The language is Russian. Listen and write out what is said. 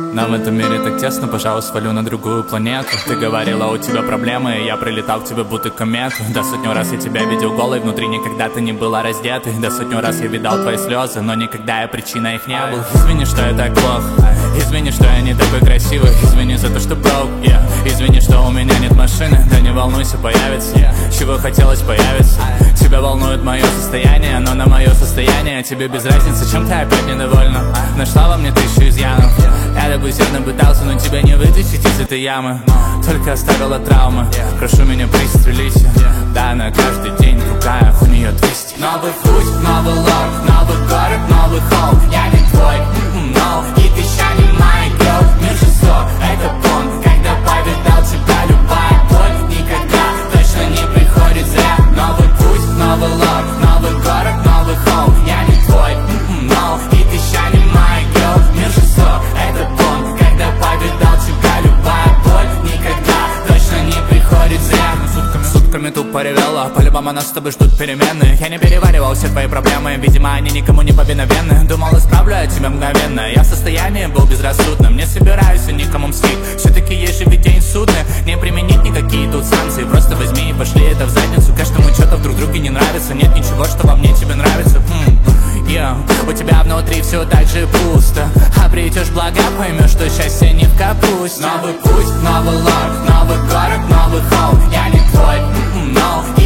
Нам в этом мире так тесно, пожалуй, свалю на другую планету. Ты говорила, у тебя проблемы, и я прилетал к тебе будто комету. Да сотню раз я тебя видел голой, внутри никогда ты не была раздетой. Да сотню раз я видал твои слезы, но никогда я причиной их не был. Извини, что я так плох, извини, что я не такой красивый. Извини за то, что broke, извини, что у меня нет машины. Да не волнуйся, появится, чего хотелось появится. Тебя волнует мое состояние, но на мое состояние тебе без разницы, чем ты опять недовольна. Нашла во мне 1000 изъянов. Я так усердно пытался, но тебя не вытащить из этой ямы. Только оставила травмы. Прошу меня, пристрелите. Да, на каждый день другая у нее 200. Новый путь, новый лог, новый город, новый холм. Я не твой, no, и ты ща не моя girl. Мир жесток, это бонг. Когда повидал тебя, любая боль никогда точно не приходит зря. Новый путь, новый лог, новый город, новый холм. Я не твой, no, и ты ща не моя girl. Мир жесток, это бонг. Когда повидал тебя, любая боль никогда точно не приходит зря. Сутками тупо ревела, по-любому нас с тобой ждут перемены. Я не переваривал все твои проблемы, видимо, они никому не повиновенны. Думал, исправлю я тебя мгновенно. Я в состоянии был безрассудным, не собираюсь и никому мстить. Все-таки есть же ведь день судный, не применить никакие тут санкции. Просто возьми и пошли это в задницу. Каждому что-то в друг друге не нравится. Нет ничего, что во мне тебе нравится. У тебя внутри все так же пусто. Обретешь блага, поймешь, что счастье не в капусте. Новый путь, новый лог, новый город, новый холм. Я не твой, no.